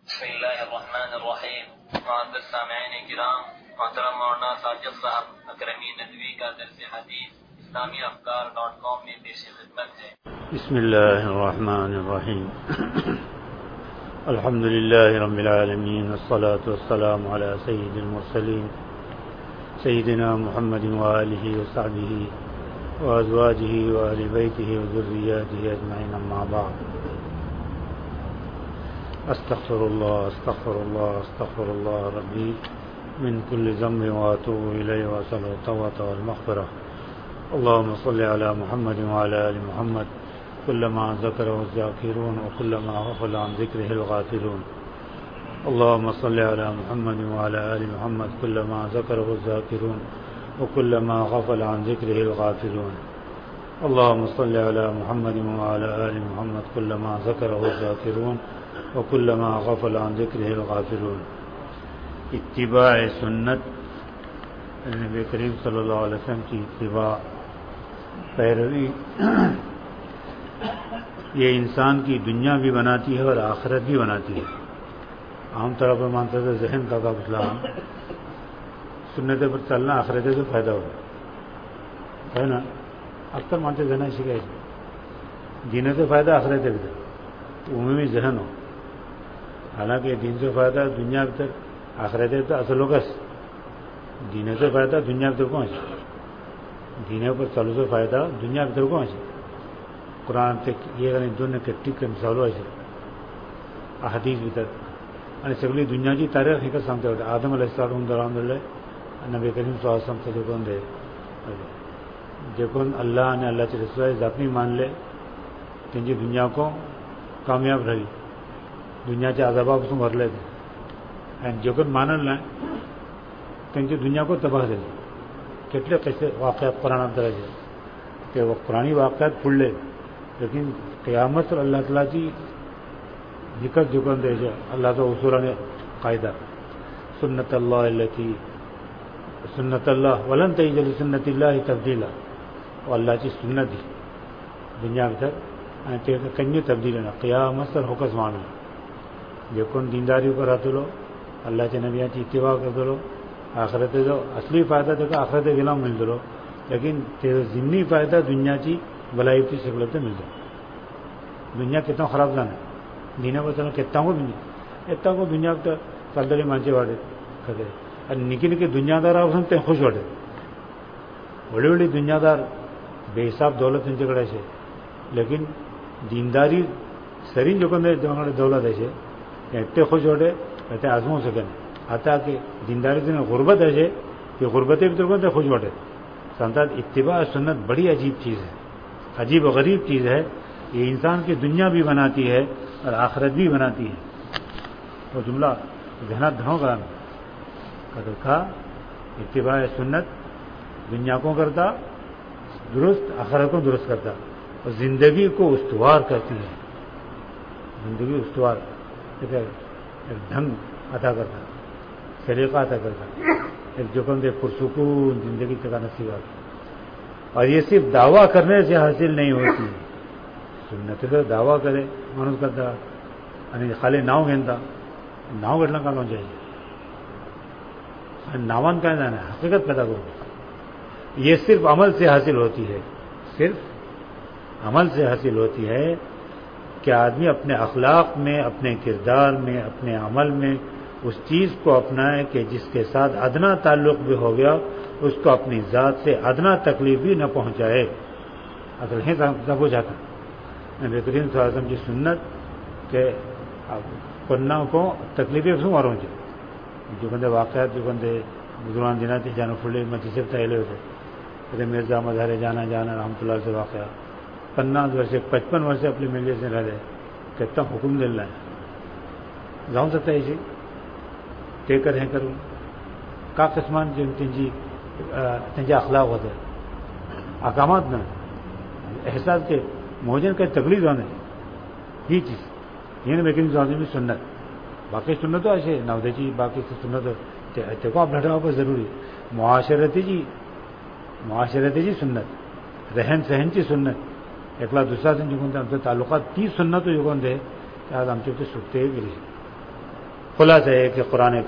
بسم اللہ الرحمن الرحیم. معزز سامعین کرام، محترم مولانا ساجد صاحب اکرمی ندوی کا درس حدیث اسلامی افکار.com میں پیش خدمت ہے. بسم اللہ الرحمن الرحیم. الحمد للہ رب العالمین، والصلاة والسلام علی سید المرسلین سیدنا محمد وآلہ وصحبہ وازواجہ وآل بیتہ وذریاتہ اجمعین، اما بعد. استغفر اللہ ربی من کل ذنب واتوب الیہ واسأل التوبة والمغفرة. اللهم صل على محمد وعلى آل محمد كلما ذكره الذاكرون وكلما غفل عن ذكره الغافلون. اللهم صل على محمد وعلى آل محمد كلما ذكره الذاكرون وكلما غفل عن ذكره الغافلون. اللهم صل على محمد وعلى آل محمد كلما ذكره الذاكرون وكلما غفل عن ذكره الغافلون. اتباع سنت، نبی کریم صلی اللہ علیہ وسلم کی اتباع، پیروی، یہ انسان کی دنیا بھی بناتی ہے اور آخرت بھی بناتی ہے. عام طور پر مانتا تھا ذہن کا اسلام سنت پر چلنا آخرت سے فائدہ ہو ہے نا. اکثر مانتے ذہن شکایت دین سے فائدہ آخرت بھی تھا، عمومی ذہن ہو. حالانکہ دین سے فائدہ دنیا بھی تک آخرت تو اصل ہوگا. دین سے فائدہ دنیا بھی تک پہنچ، دین پر چلو سے فائدہ دنیا بھی تک پہنچ. قرآن تک یہ دونوں کٹی کے مثالوں ایسے احادیث بھی تک અને સગળી દુનિયાची તારીખ એક સાંભળતા હોય. આદમ અલૈહિસ્સલામ દરમિયાન નબી કરીમ સલ્લલ્લાહુ અલૈહિ વસલ્લમ سے کون دے جو کون اللہ نے اللہ کے رسول ذاتی مان لے تنجی دنیا کو کامیاب رہی، دنیا کے عذابات کو بھر لے. جو کون مانن لائے تنجی دنیا کو تباہ دے. કેટલે કૈસે واقعات قرآن اندر ہے کہ وہ قرآنی واقعات پڑھ لے، لیکن قیامت پر اللہ تعالیٰ کی دقت جو کون دے جو اللہ تو اصول نے قاعدہ سنت اللہ التی سنت اللہ ولن تجد لسنت اللہ تبدیلا. وہ اللہ کی سنت دی دنیا میں تک کنی تبدیل نہ قیامت پر ہوکس معاملہ. جو کون دینداری پر آتے لو، اللہ کے نبیوں کی اتباع کرتے لو، آخرت دو اصلی فائدہ دیکھو آخرت غلام مل دو، لیکن تیرے ضمنی فائدہ دنیا کی بلائی کی شکلت مل دو. دنیا کتنا خراب جانا دینا کو چلو کتنا کو دنیا اتنا کو دنیا تو چلتے مانچے واڑے کرتے اور نکی نکی دنیا دار آپ سنتے خوش واڑے. بڑی بڑی دنیا دار بے حساب دولت ان جگڑے سے، لیکن دینداری سرین جو کندے دولت ایسے اتنے خوش ہوتے کہتے آزموں سے کرنے آتا کہ دینداری سے غربت ایسے کہ غربتیں بھی تو کہتے خوش ہوتے. سنتات اتباع سنت بڑی عجیب چیز ہے، عجیب و غریب چیز ہے. یہ انسان کی دنیا بھی بناتی ہے اور آخرت بھی بناتی ہے. وہ جملہ ذہنات دھنوں کا کہا اتباع سنت دنیا کو کرتا درست، آخرت کو درست کرتا اور زندگی کو استوار کرتی ہے. زندگی استوار ایک ڈھنگ عطا کرتا، سلیقہ عطا کرتا، ایک جو کم دے پرسکون زندگی کا نصیب آتا. اور یہ صرف دعویٰ کرنے سے حاصل نہیں ہوتی. سنت تو دعویٰ کرے منوس کرتا خالی ناؤ گھنتا ناؤ گھٹنا کا لون چاہیے ناون کا جانا ہے حقیقت پیدا کرو. یہ صرف عمل سے حاصل ہوتی ہے، صرف عمل سے حاصل ہوتی ہے کہ آدمی اپنے اخلاق میں، اپنے کردار میں، اپنے عمل میں اس چیز کو اپنائے کہ جس کے ساتھ ادنا تعلق بھی ہو گیا اس کو اپنی ذات سے ادنا تکلیف بھی نہ پہنچائے. اصل ہے سب ہو جاتا نبی کریم صلی اللہ علیہ وسلم کی سنت کہ پناہ کو تکلیفیں سوں ماروں گے. جو بندے واقعات جو بندے بزرگان جناتی جانا پھلے مچھی سے تہلے ہوتے کہتے مرزا مظہرے جانا رحمۃ اللہ سے واقعہ 50 वर्ष 55 वर्ष اپنی ملیے سے رہ رہے کتنا حکم دل رہا ہے جاؤں سکتا ہے اسی تے کر ہیں کروں کا قسمان جو تنجی اخلاق ہوتے احکامات نہ احساس کے موجن کا تکلیف ہونے یہ چیز یہ لیکن سنت باقی سنت تو ایسے نودے جی باقی سنت کو آپ ڈھٹاؤ پر ضروری معاشرتی جی سنت رہن سہن کی سنت ایکلا دوسرا دن جو تعلقات تی سنت جو آج ہم سکتے خلاصہ ہے کہ قرآن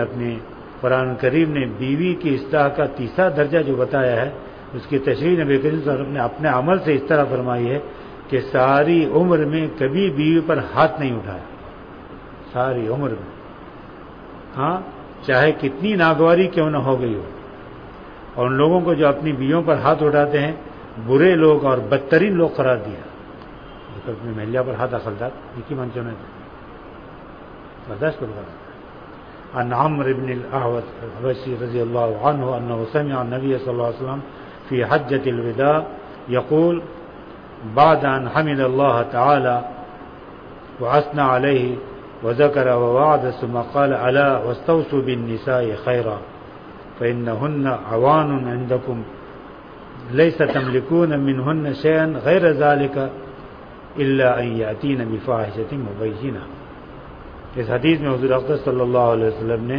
کریم نے بیوی کی اصلاح کا تیسرا درجہ جو بتایا ہے اس کی تشریح نبی کریم صلی اللہ علیہ وسلم نے اپنے عمل سے اس طرح فرمائی ہے کہ ساری عمر میں کبھی بیوی پر ہاتھ نہیں اٹھایا، ساری عمر میں، ہاں چاہے کتنی ناگواری کیوں نہ ہو گئی ہو. اور ان لوگوں کو جو اپنی بیویوں پر ہاتھ اٹھاتے ہیں برے لوگ اور بدترین لوگ قرار دیا. اپنی مہلیا پر ہاتھ اخلدات یہ کی منچوں نے برداشت کرو. عن عمرو بن الأحوص الحبشي رضي الله عنه أنه سمع النبي صلى الله عليه وسلم في حجة الوداع يقول بعد أن حمد الله تعالى وأثنى عليه وذكر ووعد ثم قال ألا واستوصوا بالنساء خيرا فإنهن عوان عندكم ليس تملكون منهن شيئا غير ذلك إلا أن يأتين بفاحشة مبينة. اس حدیث میں حضور اقدس صلی اللہ علیہ وسلم نے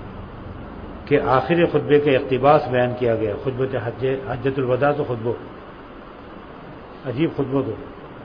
کہ آخری خطبے کے اقتباس بیان کیا گیا. خطبۃ حجۃ الوداع تو خطبہ عجیب خطبہ تو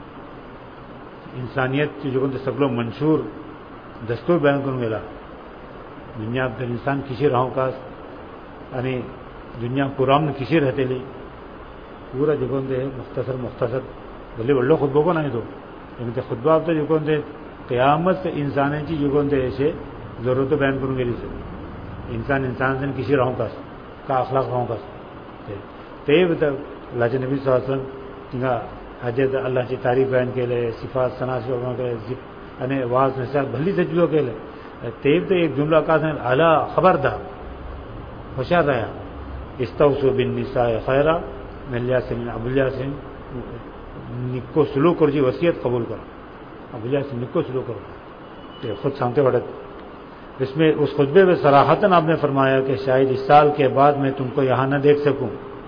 انسانیت کی جو سگلو منشور دستور بیان کروں گا دنیا در انسان کسی رہوں کا یعنی دنیا پورام نے کسی رہتے لی پورا جو مختصر بھلے بڑھو خطبوں کو نہیں دو لیکن خطبہ اب تو جو قیامت سے انسان چی جو ایسے ضرورت بیان کروں گی سے انسان سے کسی رہوں کا اخلاق رہوں کا تیب تک اللہ کے نبی صلی اللہ علیہ وسلم حجت اللہ کی تعریف بیان کے لئے صفات صناعت کے لئے واض نصیحت بھلی سے جو کے لئے تیب تو ایک جملہ کا اعلیٰ خبردار ہوشیار رہا استوصوا بالنساء خیرا ملیا سے ابولیہ سے نکو سلوک اور جی وصیت قبول کرو ابولیہ سے نکو سلوک کرو خود سامتے بڑھت. اس میں اس خطبے میں صراحتاً آپ نے فرمایا کہ شاید اس سال کے بعد میں تم کو یہاں نہ دیکھ سکوں.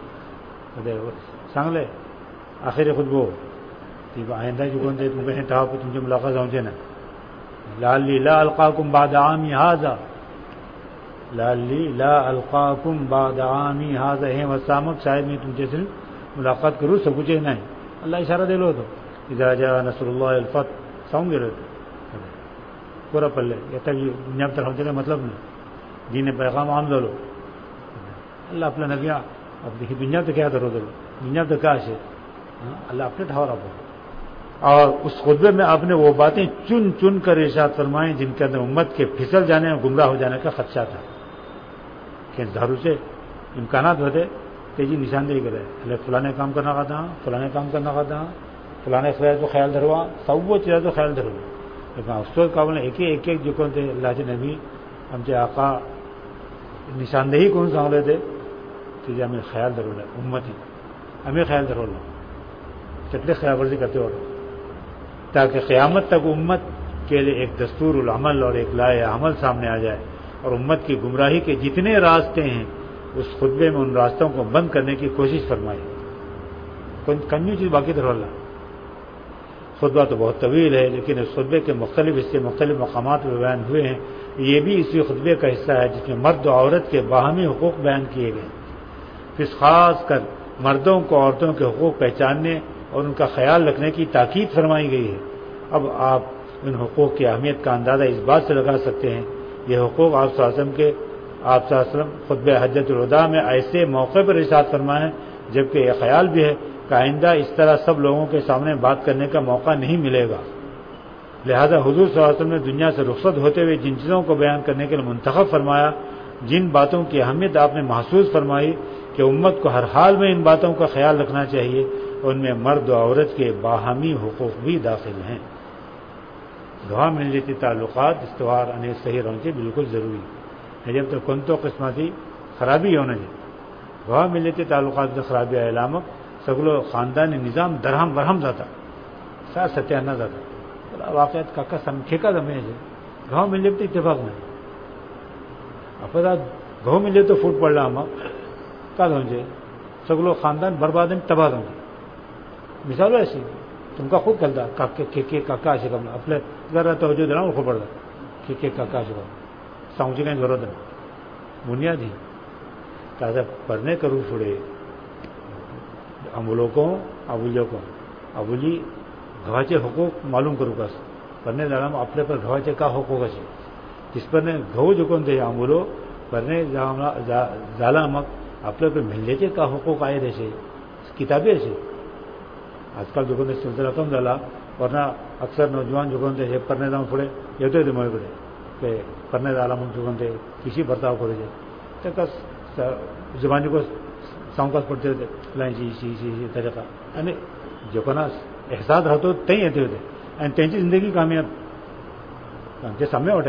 سانگ لے آخری خطبہ آئندہ جو کون تھے تم کہیں ٹھاؤ کہ تم سے ملاقات پہنچے نا لالی لا القاکم بعد عامی ھذا لالی لا القاکم بعد عامی ھذا ہے وسامک شاید میں تم سے صرف ملاقات کروں سب کچھ نہیں. اللہ اشارہ دے لو تو اذا جاء نصر اللہ الفتح ساؤں گے رہتے پورا پلے یہ تک دنیا طرف ہونے کا مطلب نہیں دین پیغام عام لو اللہ اپنا نبیا اب دیکھیے دنیا تو کیا کرو دنیا تو کیا ہے اللہ اپنے ٹھہرا آپ. اور اس خطبے میں آپ نے وہ باتیں چن چن کر ارشاد فرمائیں جن کے اندر امت کے پھسل جانے اور گمراہ ہو جانے کا خدشہ تھا کہ دھارو سے امکانات ہوتے تیزی نشاندہی کرے فلانے کام کرنا کہتا ہوں فلانے کام کرنا کہتا ہوں فلانے خیال تو خیال دھروا سب وہ چیزیں تو خیال دھروا لیکن افسوس قابل ایک ایک جو کون تھے اللہ کے نبی ہم سے آقا نشاندہی کون سا ہو تھے چیزیں ہمیں خیال دھرو لے امت ہی ہمیں خیال دھرو لو چٹلے خیال ورزی کرتے ہو تاکہ قیامت تک امت کے لیے ایک دستور العمل اور ایک لائے عمل سامنے آ جائے اور امت کی گمراہی کے جتنے راستے ہیں اس خطبے میں ان راستوں کو بند کرنے کی کوشش فرمائی. کنیو چیز باقی دھرو اللہ خطبہ تو بہت طویل ہے لیکن اس خطبے کے مختلف حصے مختلف مقامات پہ بیان ہوئے ہیں. یہ بھی اسی خطبے کا حصہ ہے جس میں مرد و عورت کے باہمی حقوق بیان کیے گئے. پھر خاص کر مردوں کو عورتوں کے حقوق پہچاننے اور ان کا خیال رکھنے کی تاکید فرمائی گئی ہے. اب آپ ان حقوق کی اہمیت کا اندازہ اس بات سے لگا سکتے ہیں یہ حقوق آپ صلی اللہ علیہ وسلم خطبہ حجۃ الوداع میں ایسے موقع پر ارشاد فرمائے جبکہ یہ خیال بھی ہے کہ آئندہ اس طرح سب لوگوں کے سامنے بات کرنے کا موقع نہیں ملے گا. لہذا حضور صلی اللہ علیہ وسلم نے دنیا سے رخصت ہوتے ہوئے جن چیزوں کو بیان کرنے کے لیے منتخب فرمایا جن باتوں کی اہمیت آپ نے محسوس فرمائی کہ امت کو ہر حال میں ان باتوں کا خیال رکھنا چاہیے ان میں مرد و عورت کے باہمی حقوق بھی داخل ہیں. دعا ملتی تعلقات استوار انہیں صحیح رہنے سے بالکل ضروری ہے. جب تک کن تو قسمتی خرابی ہونا چاہیے دعا ملتی تعلقات سے خرابی علامت سگلو خاندانی نظام درہم برہم جاتا سا ستیہ نہ جاتا واقعات کا سمکھے کا دمے ہے گاؤں ملے تو اتفاق نہیں اپنا گاؤں ملے تو فوٹ پڑ رہا ہم کا دھونجے سگلو خاندان برباد تباہ دھونجے مثال ایسی تم کا خود کرتا کاکا ایسے کم اپنے ذرا توجہ دینا خود پڑتا کاکا ایسے کم سمجھے کہیں ضرورت نہیں بنیادی تازہ پڑھنے کروں چھوڑے امولوں کو ابولیوں کو ابولی گھواچے حقوق معلوم کروں گا پڑھنے لڑا اپنے پر گھواچے کا حقوق ہے جس پر نے گھو جو کون دے آمولو پر نے زالا مک اپنے پہ ملے کا حقوق آئے رہے کتابیں ایسے آج کل جو کون سلسلہ کم ڈالا ورنہ اکثر نوجوان جو کون دے پڑھنے دام پڑے یہ تو موئے پڑے کہ پڑھنے ڈالا مک جو کون دے کسی برتاؤ کرے جائے تو زبانی کو ساؤنکاس پڑھتے ہوتے لائن سی طریقہ یعنی جو کنا احساس رہتے تھی ایتے ہوتے اینڈ تینچی زندگی کامیاب کے سامنے اٹھے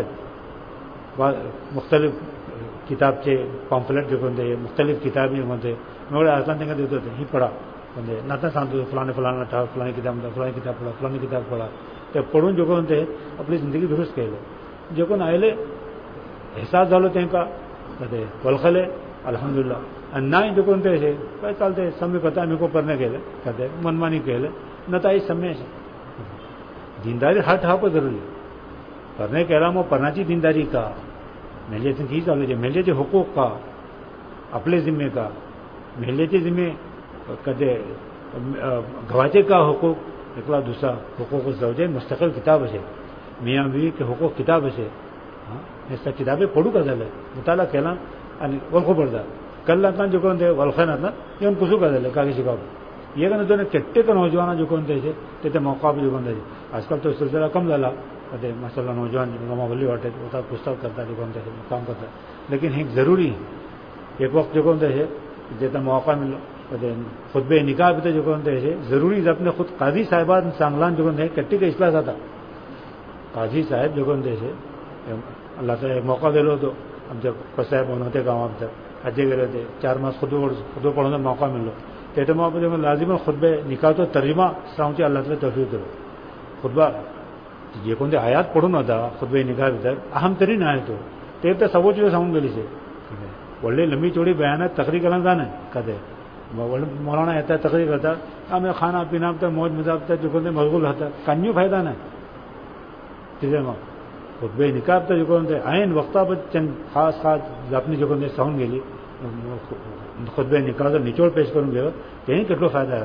مختلف کتاب سے پامفلیٹ جو کون دے مختلف کتابیں جو کون دے میں آسان دیکھا دیتے ہوتے ہی پڑھا کون دے نہ سانتے فلانا تھا فلانی کتاب پڑھا تو پڑھوں جو کون دے اپنی زندگی درست کہہ لو جو کون آئے لے احساس ڈالو تین کا کہتے ولخلے الحمدللہ نہ جو کون دے سے چلتے سمے پتا میرے کو پڑھنے کے لے کہتے منمانی کہ لے نہ تو سمے سے دینداری ہر ٹھا کو ضروری پڑھنے کے علاوہ پڑھنا چاہیے دینداری کا ملے کی چلو ملے تھے حقوق کا اپنے ذمے کا ملے تھے ذمے کہتے گواچے کا حقوق ایکلا دوسرا حقوق زوجین مستقل کتاب ہے میاں بیوی کے حقوق کتاب ہے ایسا کتابیں پڑھو کا دل ہے مطالعہ کہنا ولخو پڑھتا کل نہ جو کون دے ولخن نہ یہ کسو کا دل ہے کاغذی باب یہ کہ کٹے کا نوجوان جو کون دے تے موقع بھی جو کون دے آج کل تو سلسلہ کم ڈالا کہتے ماشاء اللہ نوجوان بلی واٹے ہوتا پستک کرتا جو کون دے کام کرتا لیکن ایک ضروری ایک وقت جو کون دے جتنا موقع ملو کہتے خطبہ نکاح بھی جو کون دے ضروری اپنے خود قاضی صاحبان سانگلان جو کون دے کٹی کا اصلاح تھا قاضی صاحب جو کون دے اللہ تعالیٰ ایک موقع دے لو تو ہم جب صاحب ہوتے گاؤں اب تک حجے گئے تھے 4 ماہ خود پڑھنے کا موقع مل لو تو موقع جو لازم خطبہ نکاح تو ترجمہ ساؤں اللہ تعالیٰ توفیق کرو خطبہ یہ کون دے آیات پڑھو نہ تھا خطبہ نکاح بھی تک اہم ترین آئے تو سبو چیزیں ساؤں گلی سے بولے لمبی چوڑی بیان تقریر کرنا تھا نا کہتے مولانا ایسا تقریر کرتا ہمیں کھانا پینا تھا موج مزاق تھا جو کون مشغول رہتا کنیوں فائدہ نا چیزیں خطبہ نکاح تھا جو کون آئین وقتہ پر چند خاص اپنی جو کون ساؤں گلی خطبہ نکاح تو نچوڑ پیش کروں گے یہیں کتنا فائدہ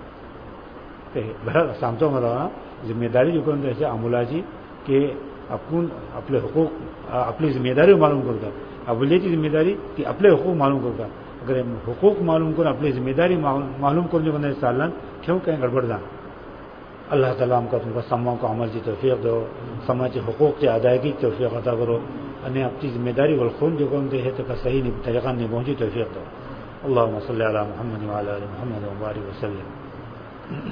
ہے بہر سامتوں میں رہا ذمہ داری جو کون ایسے عملہ جی کہ اپنے حقوق اپنی ذمہ داری معلوم کرتا ابلیے کی ذمہ داری کہ اپنے حقوق معلوم کرتا اگر حقوق معلوم کر اپنی ذمہ داری معلوم کر جو کون سالن کیوں کہیں گڑبڑ جان اللہ تعالیٰ ہم کا تم کا سماؤں کا عمل کی توفیق دو سماج کے حقوق کی ادائیگی کی توفیق عطا کرو انہیں اپنی ذمہ داری والخون جو کون دے ہے تو کا صحیح طریقہ نہیں پہنچی توفیق دو اللہم صلی علی محمد وعلی آل محمد وبارک وسلم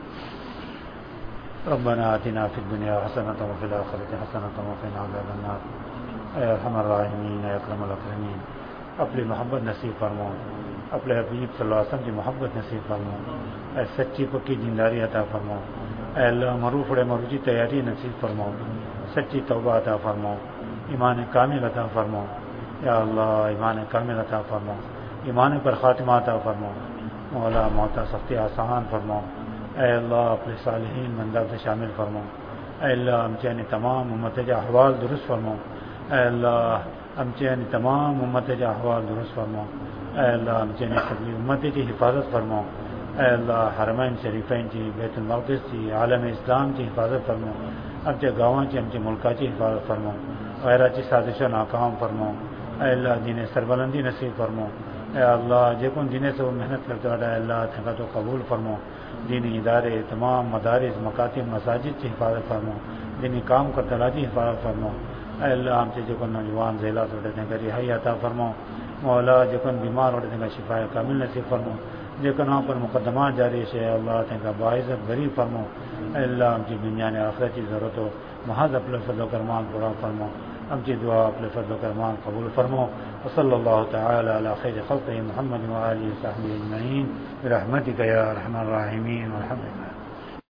ربنا آتنا فی الدنیا حسنۃ وفی الآخرۃ حسنۃ وقنا عذاب النار اے ارحم الراحمین اے اکرم الاکرمین اپنی محبت نصیب فرماؤ اپنے حبیب صلی اللہ علیہ وسلم کی محبت نصیب فرماؤ اے سچی پکی دینداری عطا فرماؤ اے اللہ معروف مروجی تیاری نصیب فرماؤ سچی توبہ عطا فرماؤ ایمان کامل عطا فرماؤ یا اللہ ایمان کامل عطا فرماؤ ایمان پر خاتمہ عطا فرماؤ مولا موتا سختی آسان فرماؤ اے اللہ اپنے صالحین منداب سے شامل فرماؤ اے اللہ ہم چین تمام امت جا احوال درست فرماؤ اے اللہ ہم چین تمام امت جا احوال درست فرماؤ اے اللہ ہم چین سبھی امت کی حفاظت فرماؤ اے اللہ حرمین شریفین کی بیت المقدس کی عالم اسلام کی حفاظت فرماؤ ہم چے گاؤں کی ہم چے ملکہ کی حفاظت فرماؤ غیرہ کی سازش و ناکام فرماؤ اے اللہ دین سربلندی نصیب فرماؤ اے اللہ جے کون دین سے وہ محنت کرتا ہے اے اللہ تھکا تو قبول فرماؤ دینی ادارے تمام مدارس مکاتب مساجد کی حفاظت فرماؤ دینی کام کرتا لا کی حفاظت فرماؤ اے اللہ ہم سے جو کون نوجوان ذیلات اٹھتے ہیں کہ رہائی عطا فرماؤ مولا جو کون بیمار اٹھتے ہیں شفا کامل نصیب فرماؤ جو کن وہاں پر مقدمات جاری ہے اللہ تعالیٰ باعزت غریب فرماؤ اے اللہ ہم کی دنیا نے آخرت کی ضرورت ہو محض اپنے فضل و کرمان پورا فرماؤ ہم کی دعا اپنے فضل و کرمان قبول فرماؤ وصلی اللہ تعالی علی خیر خلق محمد وآلہ وصحبہ اجمعین برحمتک یا ارحم الراحمین والحمد للہ.